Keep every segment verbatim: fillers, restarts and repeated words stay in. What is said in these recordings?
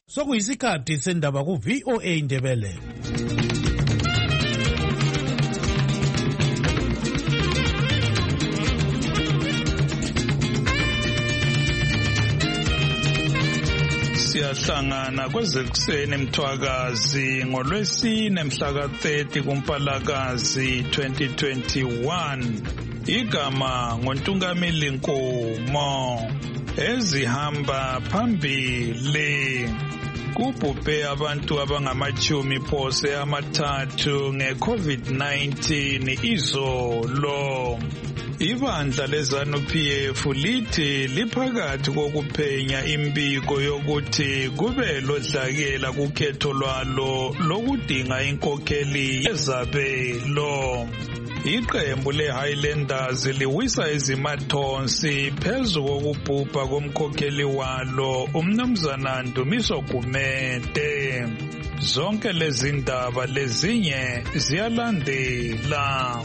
Sokuyisikhathi sendaba ku V O A Indebele. Siyahlangana kwezekuseni Mthwakazi ngolwesine mhla ka thirty kuMpalakazi twenty twenty-one. Igama ngoNtungamili Nkomo. Ezihamba phambili. Kubhubhe abantu abangamachumi phose amathathu nge-COVID nineteen izolo. Ibandla leZANU-P F lithi liphakathi kokuphenya imbiko yokuthi kube lodlakela kukhetho lwalo lokudinga inkokheli yezabelo. Iqembu le-Highlanders liwisa izimathonsi phezu kokubhubha komkhokheli walo uMnumzana Ndumiso Gumede. Zonke lezi ndaba lezinye ziyalandela.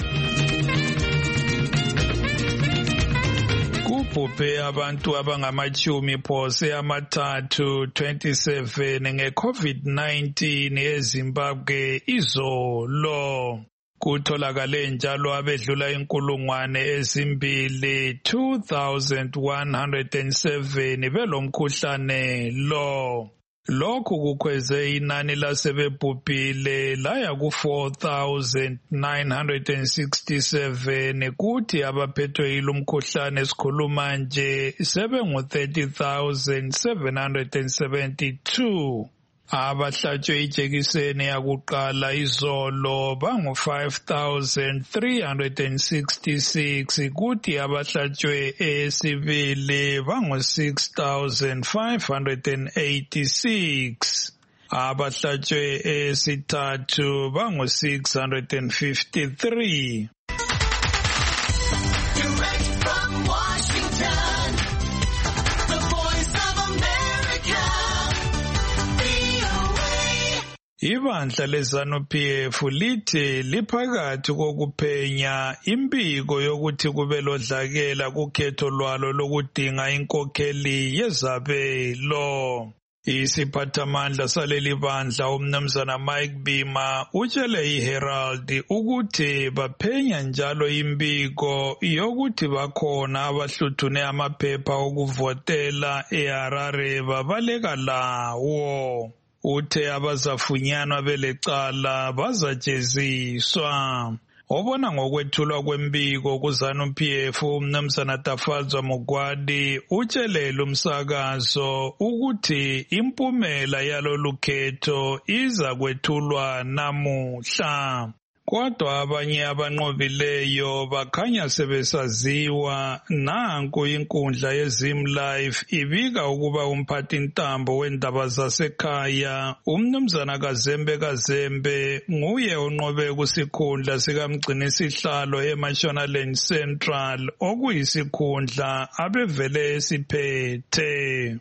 Kubhubhe abantu abangamachumi phose amathathu twenty-seven nge-COVID nineteen eZimbabwe izolo. Kutholakale njalo abedlula inkulungwane ezimbili two thousand one hundred seven belomkhuhlane lo. Lokhu kukhweze inani lasebebhubhile laya ku four thousand nine hundred sixty-seven kuthi abaphethwe yilomkhuhlane esikhuluma nje sebengu thirty thousand seven hundred seventy-two. Abahlatshwe ijekiseni yakuqala izolo bangu five thousand three hundred sixty-six kuthi abahlatshwe esibili bangu six thousand five hundred eighty-six. Abahlatshwe esithathu bangu six hundred fifty-three. Direct from Washington, the voice of America. Ibandla leZANU-P F lithi liphakathi kokuphenya imbiko yokuthi kube lodlakela kukhetho lwalo lokudinga inkokheli yezabelo. Isiphathamandla saleli bandla uMnumzana Mike Bima utshele iHerald ukuthi baphenya njalo imbiko yokuthi bakhona abahluthune amaphepha okuvotela eHarare babaleka lawo. Uthe abazafunyanwa belecala bazajeziswa. Obona ngokwethulwa kwembiko kuZANU-P F uMnumzana Tafadzwa Mugwadi utshelele umsakazo ukuthi impumela yalolu khetho iza kwethulwa namuhla. Kodwa abanye abanqobileyo bakhanya sebesaziwa. Nanku inkundla yeZimLife ibika ukuba umphathi ntambo wendaba zasekhaya uMnumzana Kazembe Kazembe nguye onqobe kusikhundla sikamgcinisihlalo eMashonaland Central okuyisikhundla abevele esiphethe.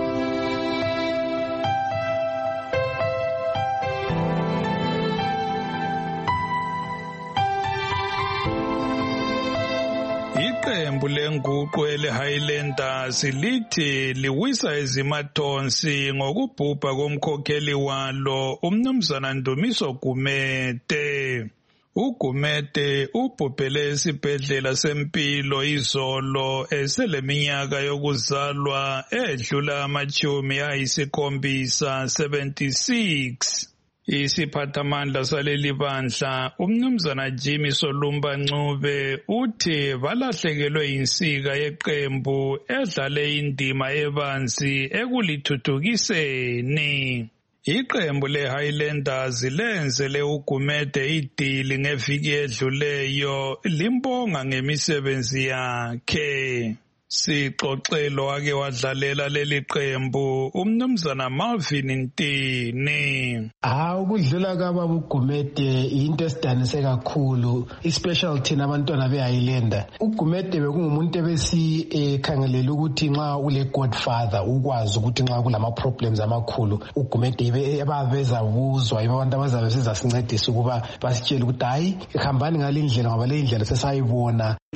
Iqembu lenguqu ele-Highlanders lithi liwisa izimathonsi ngokubhubha komkhokheli walo uMnumzana Ndumiso Gumede. uGumede ubhubhele esibhedlela sempilo izolo eseleminyaka yokuzalwa edlula amachumi ayisikhombisa seventy-six. Isiphathamandla saleli bandla uMnumzana Jimmy Solumba Ncube uthi balahlekelwe insika yeqembu edlale indima ebanzi ekulithuthukiseni. Iqembu le-Highlanders lenzele uGumede idili ngeviki edluleyo limbonga ngemisebenzi yakhe. Sixoxelo ake wadlalela leli qembu uMnumzana Marvin Ntini. Ah ukudlula kababa uGumede into esidanise kakhulu especially thina abantwana beHighlander. uGumede bekungumuntu ebesi ekhangelela ukuthi nxa ule godfather ukwazi ukuthi nxa kulama problems amakhulu uGumede ebaveza buzwa abantu abazabe sizasincedisa ukuba basitshele ukuthi hayi ihambani ngalindlela ngoba le indlela sesayibona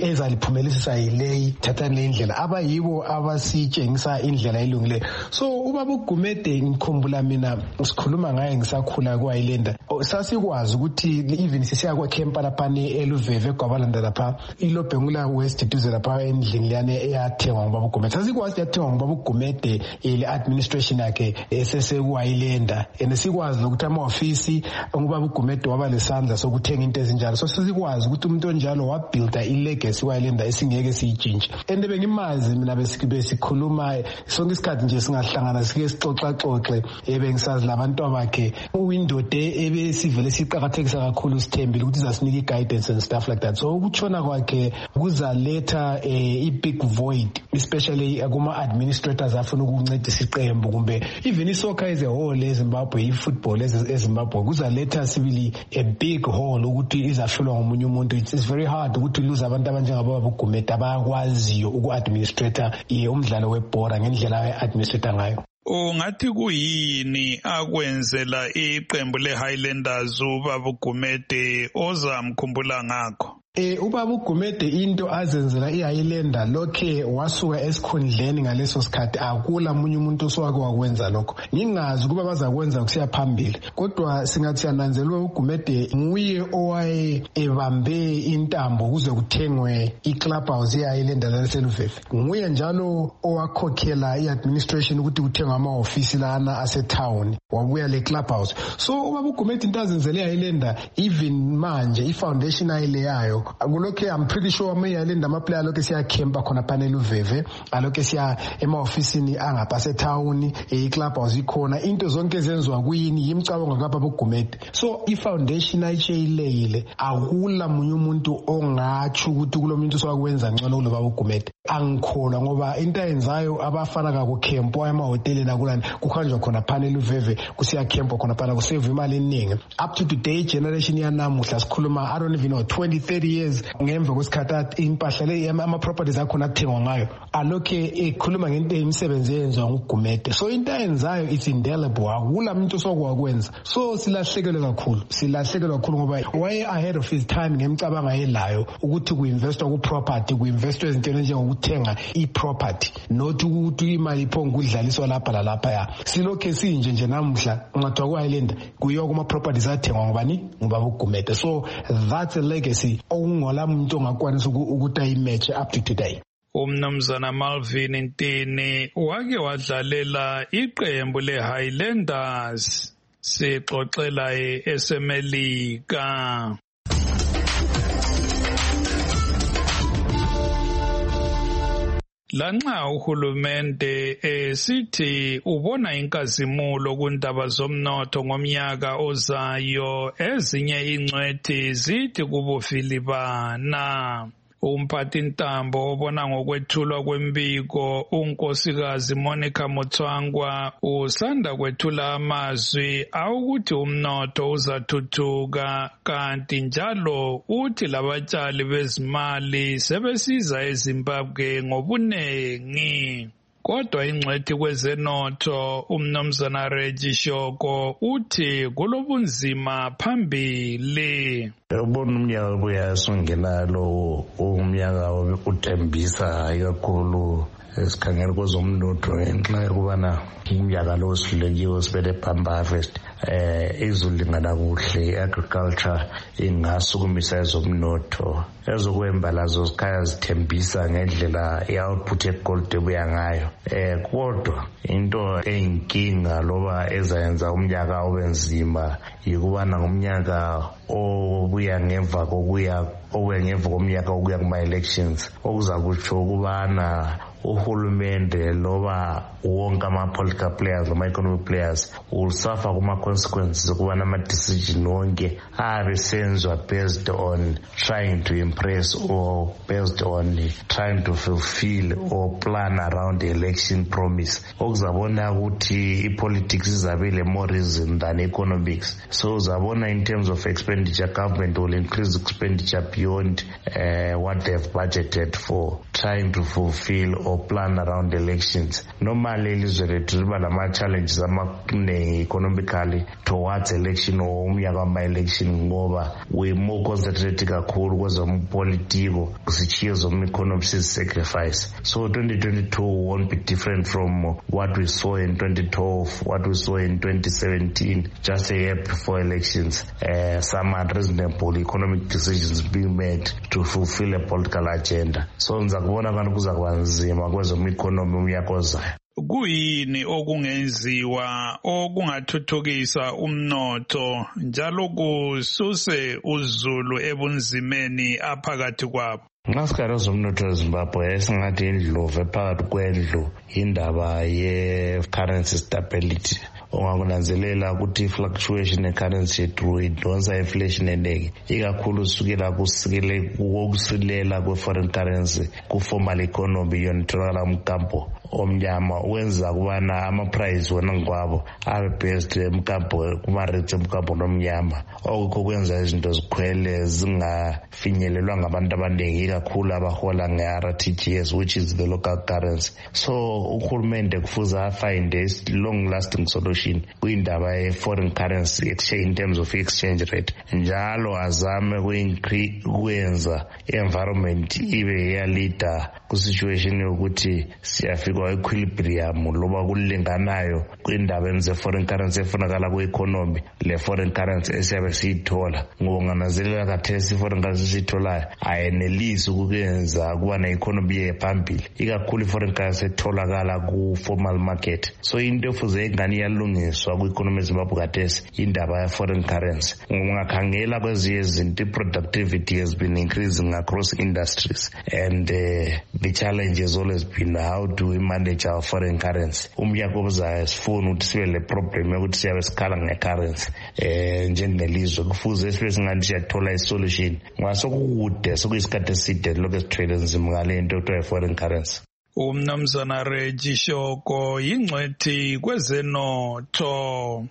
ezaliphumelisisa yileyi thathani le indlela abayibo abasitshengisa indlela elungileyo. So ubaba uGumede ngikhumbula mina sikhuluma ngaye ngisakhula kwaYilenda sasikwazi ukuthi even sisiya kwa camp lapha eLuveve eGwabalanda lapha iLobhengula West duze lapha endlini leyane eyathengwa ngubaba uGumede sasikwazi yathengwa ngubaba uGumede ile administration yakhe esesekuYilenda and sikwazi ukuthi ama-ofisi ngubaba uGumede waba lesandla sokuthenga into ezinjalo so sisikwazi ukuthi umuntu onjalo wabuilda ilegacy kwaYilenda esingeke siyitshintshe and bengimazi mina besikhuluma sonke isikhathi nje singahlangana sike sixoxaxoxe ebengisazi labantu abakhe uwindoda ebesivele siqhakathekisa kakhulu sithembile ukuthi izasinika i-guidance and stuff like that so ukutshona kwakhe kuzaletha eh, i-big void especially kuma-administrators afuna ukuncedisa iqembu kumbe even isoccer as a whole eZimbabwe i-football eZimbabwe kuzaletha sibili a big hole ukuthi izafulwa ngomunye umuntu it's very hard ukuthi lose abantu abanjengababa uGumede abakwaziyo uku-administrator umdlalo webhora ngendlela ayi-administrator ngayo. Ungathi kuyini akwenzela iqembu leHighlanders ubaba uGumede ozamkhumbula ngakho? Eh ubaba uGumede into azenzela iHighlander lokhe wasuka esikhundleni ngaleso sikhathi akula munye umuntu oswake wakwenza lokho ngingazi kuba bazakwenza kusiya phambili kodwa singathi yananzelwe uGumede nguye owaye ebambe intambo kuze kuthengwe iClubhouse yeHighlander laseLuveve nguye njalo owakhokhela iadministration ukuthi kuthengwe ama-ofisi lana asetown wabuya le Clubhouse so ubaba uGumede into azenzela iHighlander even manje ifoundation ayileyayo akulokhe I'm pretty sure amaYilenda amaplayer lokhe siyakhempa khona panel uVeve alokhe siya ema-ofisini angapha town eClubhouse ikhona into zonke ezenziwa kuyini yimcabango kababa uGumede so ifoundation ayitsheyileyile akula munye umuntu ongatsho ukuthi kulo muntu sokwenza ngcono kulo baba uGumede angikholwa ngoba into ayenzayo abafana kakukhempo emahoteli nakulani kuhanjwa khona panel uVeve kusiyakhempa khona pana kusave imali eningi up to today generation yanamuhla sikhuluma I don't even know twenty thirty years ngemva kwesikhathi impahla le ama-properties akhona athengwa ngayo alokhe ekhuluma ngento imisebenzi eyenziwa nguGumede so into ayenzayo it's indelible akula muntu sokwakwenza so silahlekelwe kakhulu silahlekelwe kakhulu ngoba waye ahead of his time ngemicabanga ayelayo ukuthi ku-investwa ku-property ku-investwa ezintweni njengokuthenga i-property not ukuthi imali iphonga ukudlaliswa lapha lalapha ya silokhe sinje nje namuhla ungathiwa kwaYilenda kuyiwa kuma-properties athengwa ngobani ngubaba uGumede so that's a legacy okungola muntu ongakwanisa ukuthi ayimatch up to today. Umnumzana Malvin Ntini wake wadlalela iqembu leHighlanders sixoxela eSemelika. Lanxa uhulumende esithi ubona inkazimulo kundaba zomnotho ngomnyaka ozayo ezinye ingcwethi zithi kubufilibana umphathi ntambo obona ngokwethulwa kwembiko unkosikazi Monica Mutswangwa usanda kwethula amazwi awukuthi umnotho uzathuthuka kanti njalo uthi labatshali bezimali sebesiza eZimbabwe ngobunengi kodwa ingcwethi kwezenotho umnumzana Reggie Shoko uthi kulobunzima phambili. Ubona umnyaka obuya songenalo umnyaka uthembisa kakhulu esikhangela kwezomnotho ngenxa yokubana umnyaka lo silekiwe sibele pump harvest eh izulingana kuhle agriculture ingasukumisa ezomnotho ezokwemba lazo zikhaya zithembisa ngendlela i-output egold ebuya ngayo eh kodwa into eyinkinga loba ezayenza umnyaka obenzima yikubana ngomnyaka obuya ngemva kokuya obuya ngemva komnyaka okuya kuma-elections okuzakutsho ukubana uhulumende loba wonke ama-political players lama-economic players will suffer kuma-consequences ukubana ama-decision wonke abe senzwa based on trying to impress or based on trying to fulfill or plan around the election promise okuzabona ukuthi i-politics izabe le-more reason than economics so uzabona in terms of expenditure government will increase expenditure beyond uh, what they've budgeted for trying to fulfill or plan around elections. Normally ilizwe lethu liba nama-challenges amaningi economically towards election or umnyaka wama-election ngoba we more concentrated kakhulu kwezompolitiko sishiye zom-economy sacrifice. So twenty twenty-two won't be different from what we saw in twenty twelve, what we saw in twenty seventeen, just a year before elections. Uh, some unreasonable economic decisions being made to fulfill a political agenda. So ngizakubona kanti kuzakuba nzima kwezom-economy umnyaka ozayo. Kuyini okungenziwa okungathuthukisa umnotho njalo kususe uzulu ebunzimeni aphakathi kwabo? Nxa sikhangela ezomnotho eZimbabwe esingathi indlovu ephakathi kwendlu indaba ye-currency stability. Ungakunanzelela ukuthi fluctuation ye-currency yethu idonsa inflation enengi ikakhulu sukela kusikele ukusilela kwe-foreign currency ku-formal economy yona itholakala umkampo omnyama wenza kubana ama-price wona ngikwabo abe based emkampo kuma-rates emkampo nomnyama okukho kwenza izinto zikhwele zingafinyelelwa ngabantu abaningi ikakhulu abahola nge-R T G S which is the local currency. So uhulumende kufuze afind a long lasting solution kuyindaba ye-foreign currency exchange in terms of exchange rate njalo azame kwenza environment ibe yalida ku-situation yokuthi siyafika equilibrium loba kulinganayo kwindaba enze foreign currency efunakala ku-economy le foreign currency esiyabe siyithola ngokungananzelela kathesi i-foreign currency esiyitholayo ayenelisi ukuyenza kuba ne-economy ye phambili ikakhulu i-foreign currency etholakala ku-formal market. So into efuze ingani yalungiswa ku-economy eZimbabwe kathesi indaba ye-foreign currency. Ungakhangela kwezinye izinto i-productivity has been increasing across industries and uh, the challenge has always been how do we manage our foreign currency. Umnyaka ozayo sifuna ukuthi sibe le problem yokuthi siyabe sikhala nge-currency eh njengelizwe kufuze sibe singathi siyathola i-solution ngasokude sokuyisikhathi eside lokho esithwele nzima ngale nto okuthiwa i-foreign currency. Umnumzana Reggie Shoko yingcwethi kwezenotho.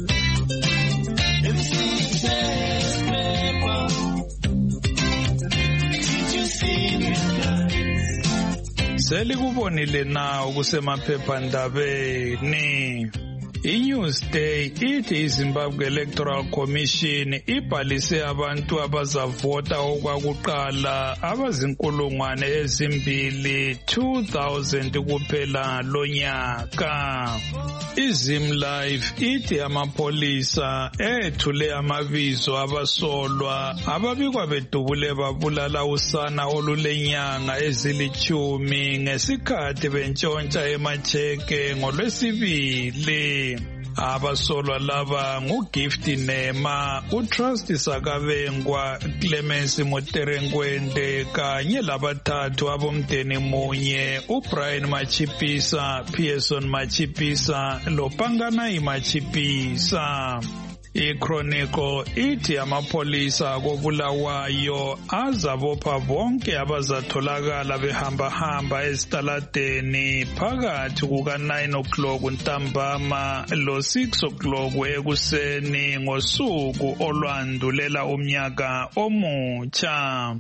Selikubonile na ukusemaphephandabeni. I-Newsday ithi iZimbabwe Electoral Commission ibhalise abantu abazavota okwakuqala abazinkulungwane ezimbili two thousand kuphela lonyaka. iZimlife ithi amapolisa ethule amabizo abasolwa ababikwa bedubule babulala usana olulenyanga ezilithumi ngesikhathi bentshontsha emacheke ngolwesibili. Abasolwa laba nguGift Nema, uTrust Sakabengwa, Clemens Muterengwende kanye labathathu abomndeni munye uBrian Machipisa, Pearson Machipisa loPanganai Machipisa. I-Chronicle ithi amapolisa akobulawayo azabopha bonke abazatholakala behamba-hamba esitaladeni phakathi kuka-nine o'clock ntambama lo-six o'clock ekuseni ngosuku olwandulela umnyaka omutsha.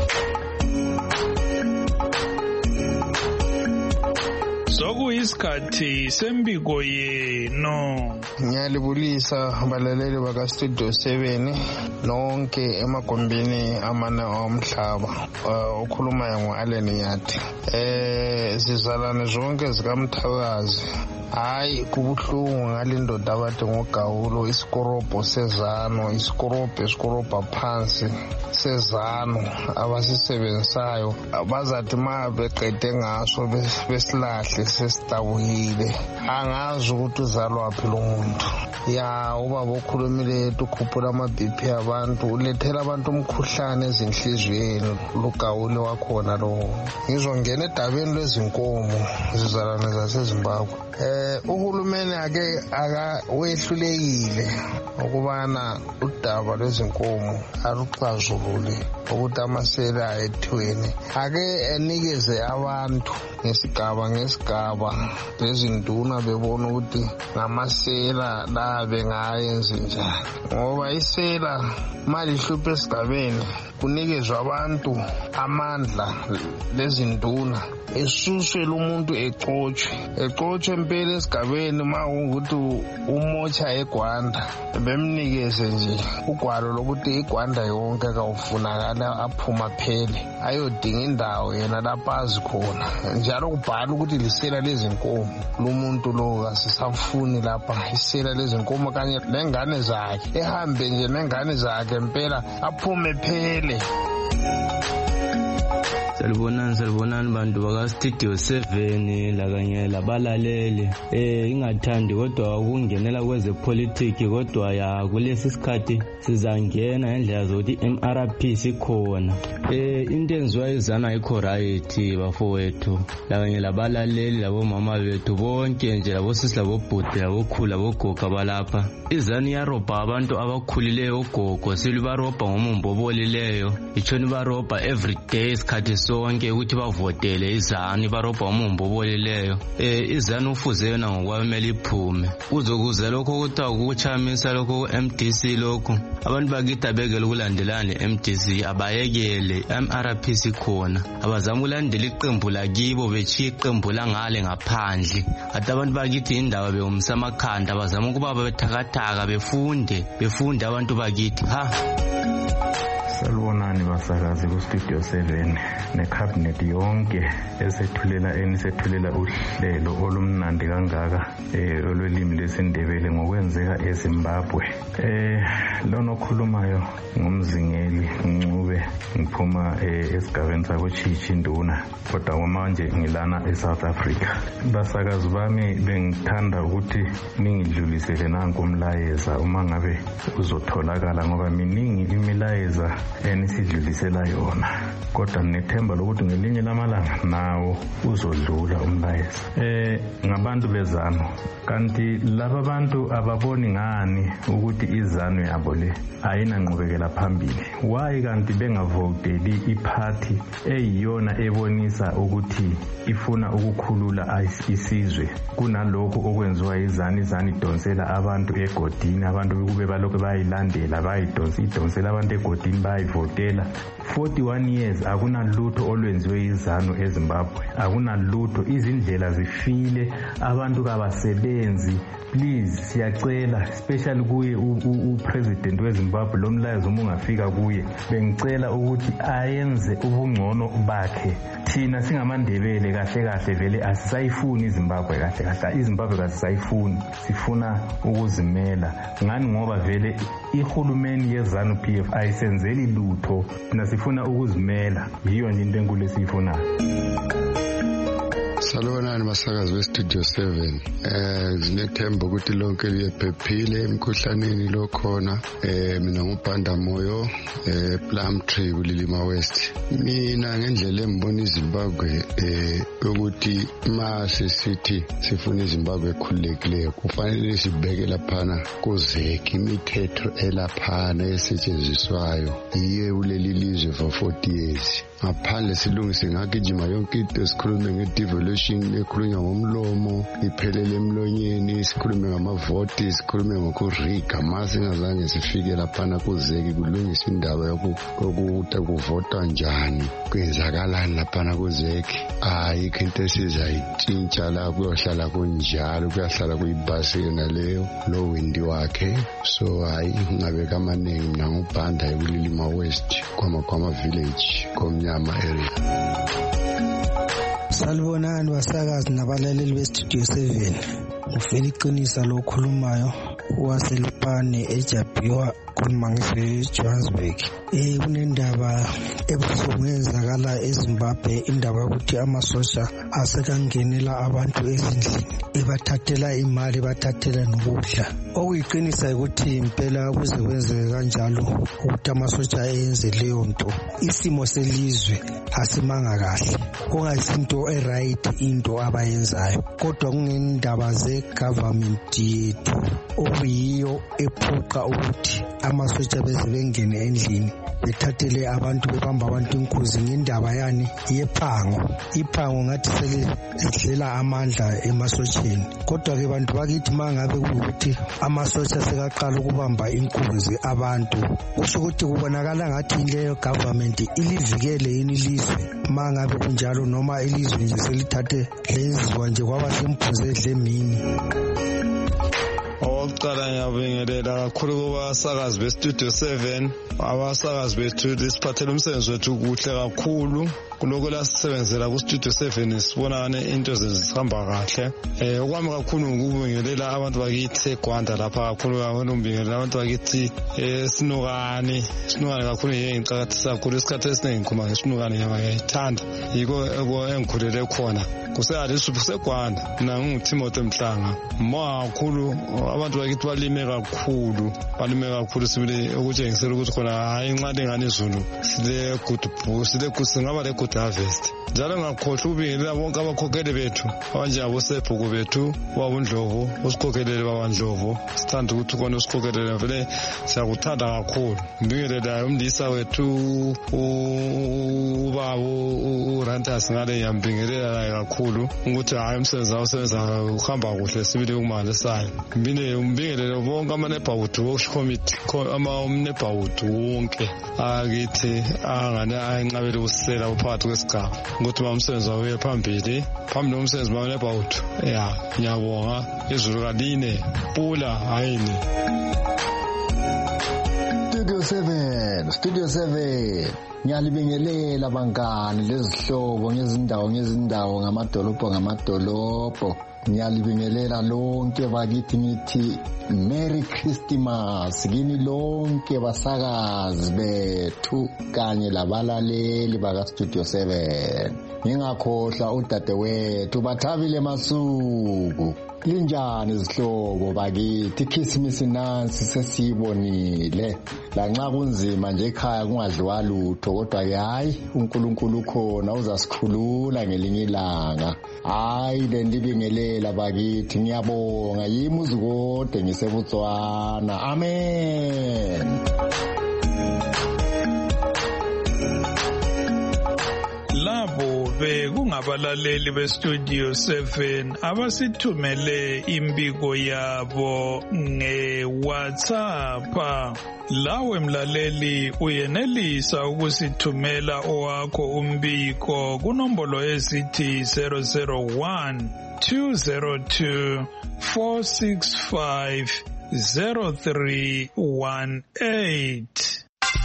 Sokuyisikhathi sembiko yenu. Ngiyalibulisa abalaleli baka-Studio seven nonke emagumbini amane omhlaba. Ukhulumayo ngu-Allen Yathi. Eh sizalane zonke zikaMthakazi. Hayi kubuhlungu ngalindoda abathi ngogawulo isikorobho sezano isikorobho esikorobha phansi sezano abasisebenzisayo bazathi ma beqede ngaso besilahle sesitabuyile angazi ukuthi uzalwaphi lo muntu ya ubaba okhulumile ukhuphula ama-B P abantu ulethela abantu umkhuhlane ezinhliziyweni lugawulo wakhona lo. Ngizongena edabeni lwezinkomo zizalwane zaseZimbabwe. Eh uhulumeni ake aka wehlulekile ukubana udaba lwezinkomo aluxazulule ukuthi amasela ethweni ake enikeze abantu ngesigaba ngesigaba lezinduna bebona ukuthi ngamasela la bengayenza njani, ngoba isela malihlupha esigabeni kunikezwa abantu amandla lezinduna esuswele umuntu exotshwe exotshwe impela esigabeni ma ukuthi umotsha egwanda bemnikeze nje ugwalo lokuthi igwanda yonke kawufunakala aphuma phele ayodinga indawo yena lapha azi khona, njalo kubhala ukuthi lisela lezinkomo lumuntu lo asisafuni lapha isela lezinkomo kanye nengane zakhe ehambe nje nengane zakhe impela aphume phele. Salibonani salibonani bantu baka Studio seven lakanye labalaleli. Eh ingathandi kodwa ukungenela kweze politics kodwa ya kulesi sikhathi sizangena ngendlela zokuthi M R P sikhona. Eh into enziwa izana ayikho right bafowethu. Lakanye labalaleli labo mama bethu bonke nje labo sisi labo bhuti labo khula labo gogo balapha. Izani yaroba abantu abakhulileyo ogogo silibaroba ngomumbobolileyo. Ichoni baroba every day isikhathi sonke ukuthi bavotele izani barobha umumbobolileyo. Eh izani ufuze yona ngokwamela iphume uzokuze lokho ukuthi ukuchamisa lokho M D C lokho abantu bakithi begele ukulandelana M D C abayekele M R P sikhona abazama ulandela iqembu lakibo bechiya iqembu langale ngaphandle ati abantu bakithi indaba beumsa amakhanda abazama ukuba bethakathaka befunde befunde abantu bakithi ha. Salibonani basakazi ku Studio seven necabinet yonke esethulela enisethulela uhlelo olumnandi kangaka eh olwelimi lesindebele ngokwenzeka eZimbabwe. Eh lona okhulumayo ngumzingeli Ncube ngiphuma esigabeni sakuChichi Nduna kodwa manje ngilana eSouth Africa. Basakazi bami bengithanda ukuthi ningidlulisele nanku umlayeza uma ngabe uzotholakala ngoba miningi imilayeza enisidlulisela yona kodwa nethemba lokuthi ngelinye lamalanga nawo uzodlula umlayeza eh ngabantu bezano kanti laba bantu ababoni ngani ukuthi izano yabo le ayinanqubekela phambili. Why kanti bengavoteli iparty eyiyona ebonisa ukuthi ifuna ukukhulula isizwe kunalokho okwenziwa izani izani idonsela abantu egodini abantu kube balokho bayilandela bayidonsa idonsela abantu egodini bayivotela forty-one years akunalutho olwenziwe izano eZimbabwe akunalutho izindlela zifile abantu kabasebenzi. Please siyacela especially kuye upresident weZimbabwe lo mlayezo uma ungafika kuye bengicela ukuthi ayenze ubungcono bakhe. Thina singamandebele kahle kahle vele asisayifuni iZimbabwe kahle kahle iZimbabwe kasisayifuni sifuna ukuzimela ngani ngoba vele ihulumeni yeZanu P F ayisenzeli lutho thina sifuna ukuzimela yiyo nje into enkulu esiyifunayo. Salibonani basakazi beStudio seven eh zinethemba ukuthi lonke liyephephile emkhuhlaneni lokhona eh mina ngubhanda moyo eh Plumtree kulilima West. Mina ngendlela embona iZimbabwe eh ukuthi mase sithi sifuna iZimbabwe ekhululekileyo kufanele sibeke laphana kozeki imithetho elaphana esetshenziswayo iye kuleli lizwe for forty years. Ngaphandle silungise ngakijima yonke into sikhulume ngedevolution ekhulunywa ngomlomo iphelele emlonyeni sikhulume ngamavoti sikhulume ngokuriga mase ngazange sifike laphana kuzeki kulungisa indaba yokuthi kuvotwa njani kwenzakalani laphana kuzeki. Ayikho into esizayitshintsha la kuyohlala kunjalo kuyahlala kuyibhasi naleyo lo windi wakhe. So hayi ngabeka amaningi mina ngubhanda ekulilima West kwamakwama village komnya area. Salibonani basakazi nabalaleli beStudio seven. Ufela iqinisa lo khulumayo waselupane eJabiwa khuluma ngeJohannesburg. Eh kunendaba ebuhlungu eyenzakala eZimbabwe indaba ukuthi amasosha asekangenela abantu ezindlini ebathathela imali bathathela nokudla. Okuyiqinisa ukuthi impela kuze kwenzeke kanjalo ukuthi amasosha ayenze leyo nto isimo selizwe asimanga kahle kungayisinto eright into abayenzayo kodwa kungendaba ze government yethu okuyiyo ephuqa ukuthi amasotsha beze bengene endlini bethathele abantu bebamba abantu inkunzi ngendaba yani yephango. Iphango ngathi selidlela amandla emasotsheni, kodwa-ke bantu bakithi ma ngabe kuyukuthi amasotsha sekaqala ukubamba inkunzi abantu, kusho ukuthi kubonakala ngathi leyo government ilivikele yini ilizwe ma ngabe kunjalo, noma ilizwe nje selithathe lenziwa nje kwaba semphuze edle emini. Okokuqala ngiyabingelela kakhulu kubasakazi bestudio seven, abasakazi bethu siphathele umsebenzi wethu kuhle kakhulu. Kuloko la sisebenzela kustudio seven sibona into zihamba kahle. Eh okwami kakhulu ngikubingelela abantu bakithi eGwanda lapha kakhulu kakhulu ngibingelela abantu bakithi eSinukani. Sinukani kakhulu ngicakathisa kakhulu isikhathi esiningi ngikhuluma ngeSinukani ngiyayithanda. Yiko engikhulele khona. Kuseyalisuphi seGwanda. Mina nginguTimothy Mhlanga. Mma kakhulu abantu bakithi balime kakhulu. Balime kakhulu sibile ukutshengisela ukuthi khona hayi inqade ngane izulu. Sile good boost, sile good singaba le good harvest. Njalo ngakhohle ukubingelela bonke abakhokheli bethu abanjengabo Sebhuku bethu, babundlovu, usikhokhelele babandlovu. Sithanda ukuthi kona usikhokhelele vele siyakuthanda kakhulu. Ngibingelela umndisa wethu ubaba uRantas ngale ngiyambingelela kakhulu ukuthi hayi umsebenzi awusebenza uhamba kuhle sibile kumanje sayo. Ngibine umbingelele bonke ama-neighborhood watch committee ama-neighborhood wonke akithi angane ayinqabele usisela phakathi kwesigaba ukuthi umsebenzi awuye phambili phambili umsebenzi ma-neighborhood. Ya ngiyabonga izulu kaline pula hayini. Studio seven, Studio seven. Ngiyalibingelela bangani lezihlobo ngezindawo ngezindawo ngamadolobho ngamadolobho. Ngiyalibingelela lonke bakithi ngithi Merry Christmas kini lonke basakazi bethu kanye labalaleli baka Studio seven. Ngingakhohlwa udadewethu Bathabile Masuku. Linjani izihlobo bakithi, Christmas nansi sesiyibonile. Lanxa kunzima nje ekhaya kungadliwa lutho, kodwa ke hayi uNkulunkulu ukhona uzasikhulula ngelinye ilanga. Hayi lendibingelela bakithi, ngiyabonga yimi uzikode ngiseBotswana. Amen. Labo bekungabalaleli bestudio seven abasithumele imbiko yabo nge-WhatsApp. Lawe mlaleli uyenelisa ukusithumela owakho umbiko kunombolo esithi zero zero one two zero two four six five zero three one eight.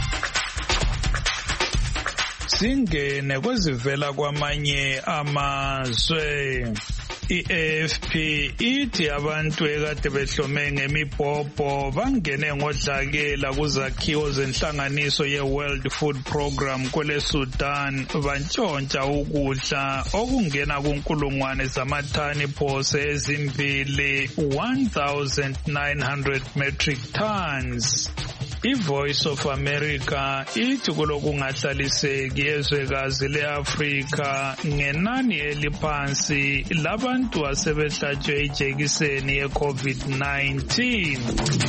Singene kwezivela kwamanye amazwe. I-A F P ithi abantu ekade behlome ngemibhobho bangene ngodlakela kuzakhiwo zenhlanganiso ye-World Food Program kwele Sudan bantshontsha ukudla okungena kunkulungwane zamathani phose ezimbili one thousand nine hundred metric tons. I-Voice of America ithi kulokungahlaliseki ezwekazi le-Afrika ngenani eliphansi labantu asebehlatshwe ijekiseni ye-COVID nineteen.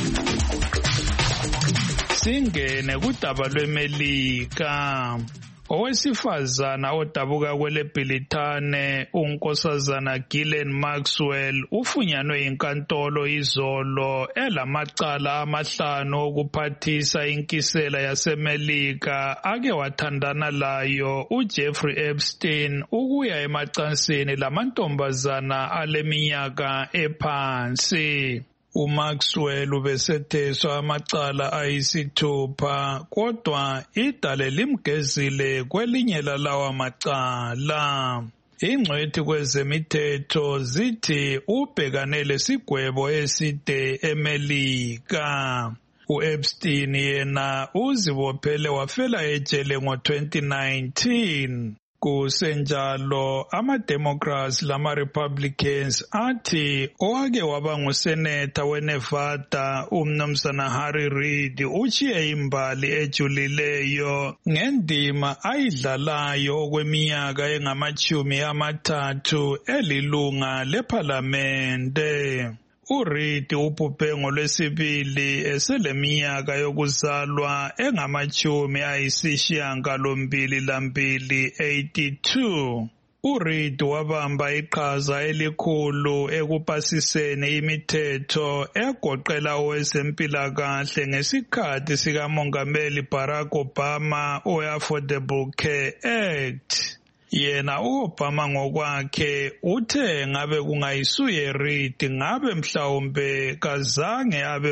Singene kudaba lweMelika. Owesifazana odabuka kwele Bhilithane unkosazana Ghislaine Maxwell ufunyanwe inkantolo izolo elamacala amahlanu okuphathisa inkisela yaseMelika ake wathandana layo uJeffrey Epstein ukuya emacansini lamantombazana aleminyaka ephansi. uMaxwell ubesetheswa amacala ayisithupha kodwa idale limgezile kwelinye lalawa macala. Ingcwethi kwezemithetho zithi ubhekane lesigwebo eside eMelika. uEpstein yena uzibophele wafela ejele ngo twenty nineteen. Kusenjalo ama-Democrats lama-Republicans athi owake waba nguseneta weNevada umnumzana Harry Reid uchiye imbali ejulileyo ngendima ayidlalayo okweminyaka engamachumi amathathu elilunga lephalamende. uReed ubhubhe ngolwesibili eseleminyaka yokuzalwa engamachumi ayisishiyagalombili lambili eighty-two. uReed wabamba iqhaza elikhulu ekupasiseni imithetho egoqela owezempilakahle ngesikhathi sikamongameli Barack Obama we-Affordable Care Act. Yena uObama ngokwakhe uthe ngabe kungayisuye Reed ngabe mhlawumbe kazange abe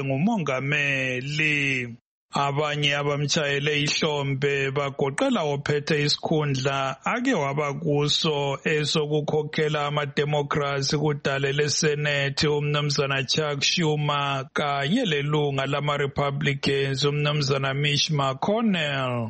ngumongameli. Abanye abamtshayele ihlombe bagoqela ophethe isikhundla ake waba kuso esokukhokhela amademocrats kudale leSenate umnumzana Chuck Schumer kanye lelunga lama-Republicans umnumzana Mitch McConnell.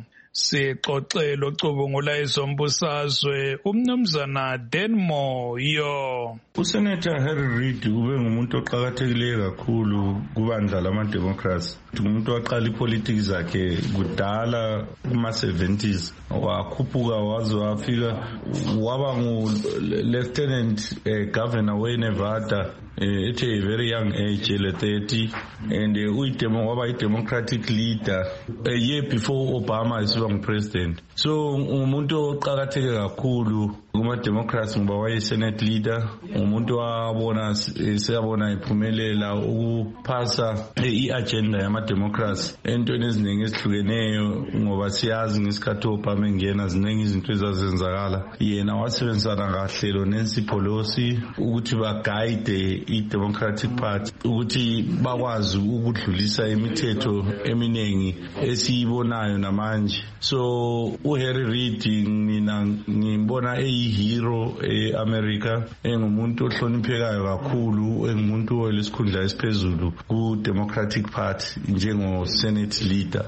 Sixoxelo cubungula ezombusazwe umnumzana Denmore yo. Usenator Harry Reid ube ngumuntu oqhakathekileyo kakhulu kubandla lama-Democrats. Umuntu waqala ipolitiki zakhe kudala kuma seventies wakhuphuka waze wafika waba ngu-lieutenant eh, governor we-Nevada eh, at a very young age, ele thirty, and uh, waba i-democratic leader a year before Obama isiba ngu-president. So umuntu oqhakatheke kakhulu kuma-Democrats ngoba waye-Senate leader, umuntu wabona siyabona iphumelela ukuphasa i-agenda yama-Democrats entweni eziningi ezihlukeneyo ngoba siyazi ngesikhathi Obama engena ziningi izinto ezazenzakala. Yena wasebenzisana kahle lo Nancy Pelosi ukuthi bagayide i-Democratic Party ukuthi bakwazi ukudlulisa imithetho eminingi esiyibonayo namanje. So uHarry Reid mina ngimbona eyi-hero e-America, engumuntu ohloniphekayo kakhulu, engumuntu olesikhundla esiphezulu ku-Democratic Party njengo-Senate leader.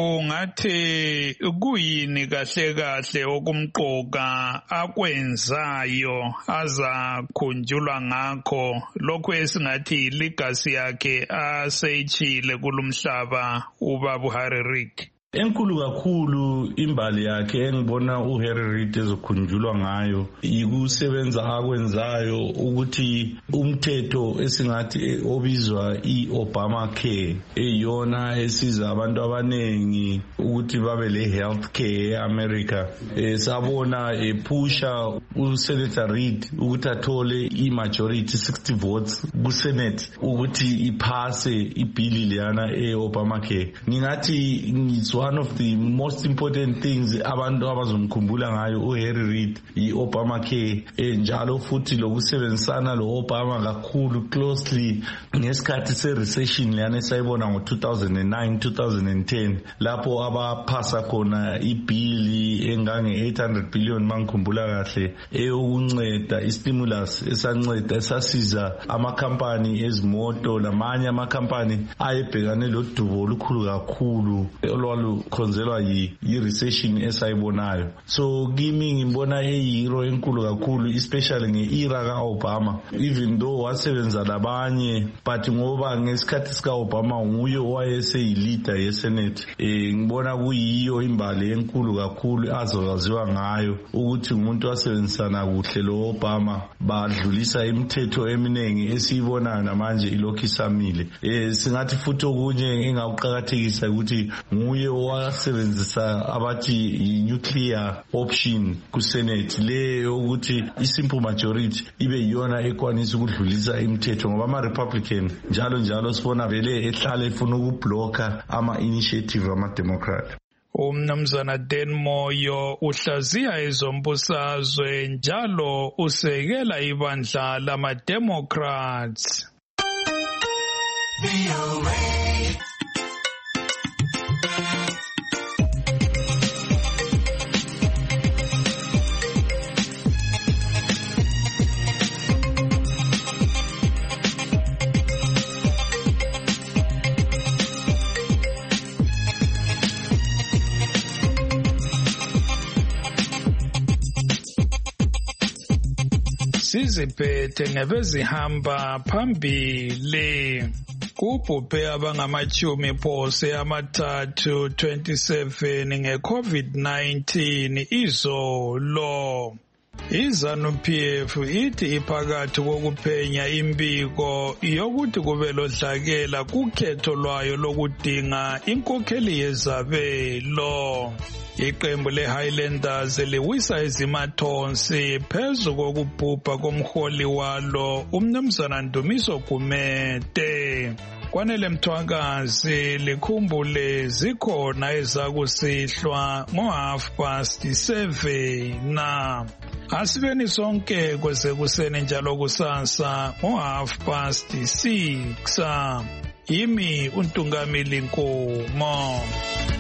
Ungathi kuyini kahle kahle okumqoka akwenzayo aza khunjulwa ngakho lokho esingathi legacy yakhe aseyithile kulumhlaba ubaba Harry Reid? Enkulu kakhulu imbali yakhe engibona uHarry Reid ezokhunjulwa ngayo ikusebenza akwenzayo ukuthi umthetho esingathi obizwa i-Obama Care eyona esiza abantu abanengi ukuthi babe le health care eAmerica. E, sabona ephusha uSenator Reid ukuthi athole i-majority sixty votes kuSenate ukuthi iphase ibhili leyana e-Obama Care. Ngingathi ngizwa one of the most important things abantu abazomkhumbula ngayo uHarry Reid i-Obama Care, njalo futhi lokusebenzisana lo Obama kakhulu closely ngesikhathi se-recession leyana esayibona ngo two thousand nine two thousand ten lapho abaphasa khona ibhili engange eight hundred billion mangikhumbula kahle eyokunceda istimulus esanceda esasiza amakhampani ezimoto lamanye amakhampani ayebhekane lodubo olukhulu kakhulu olwalukhonzelwa yi-recession esayibonayo. So kimi ngimbona eyihero enkulu kakhulu especially nge-era ka-Obama, even though wasebenza labanye but ngoba ngesikhathi sika-Obama nguye owayeseyi-leader ye-Senate. Eh, ngibona kuyiyo imbali enkulu kakhulu azowaziwa ngayo ukuthi umuntu wasebenzisana kuhle lo Obama badlulisa imithetho eminengi esiyibonayo namanje ilokhu isamile. Eh, singathi futhi okunye engawuqakathekisa ukuthi nguye owasebenzisa abathi i-nuclear option ku-Senate le ukuthi i-simple majority ibe yiyona ekwanisa ukudlulisa imithetho ngoba ama-Republican njalo njalo sibona vele ehlala efuna ukubloka ama-initiative ama-Democrat. Umnumzana Denmore uhlaziya ezombusazwe njalo usekela ibandla lama-Democrats. Siziphethe ngebezihamba phambili kubhubhe abangamachumi phose amathathu twenty-seven nge-COVID nineteen izolo. I-ZANU-P F ithi iphakathi kokuphenya imbiko yokuthi kube lodlakela kukhetho lwayo lokudinga inkokheli yezabelo. Iqembu le-Highlanders liwisa izimathonsi phezu kokubhubha komholi walo uMnumzana Ndumiso Gumede. Kwanele Mthwakazi likhumbule zikhona ezakusihlwa ngo-half past seven na. Asibeni sonke kwesekuseni njalo kusasa ngo-half past six. Yimi uNtungamili Nkomo.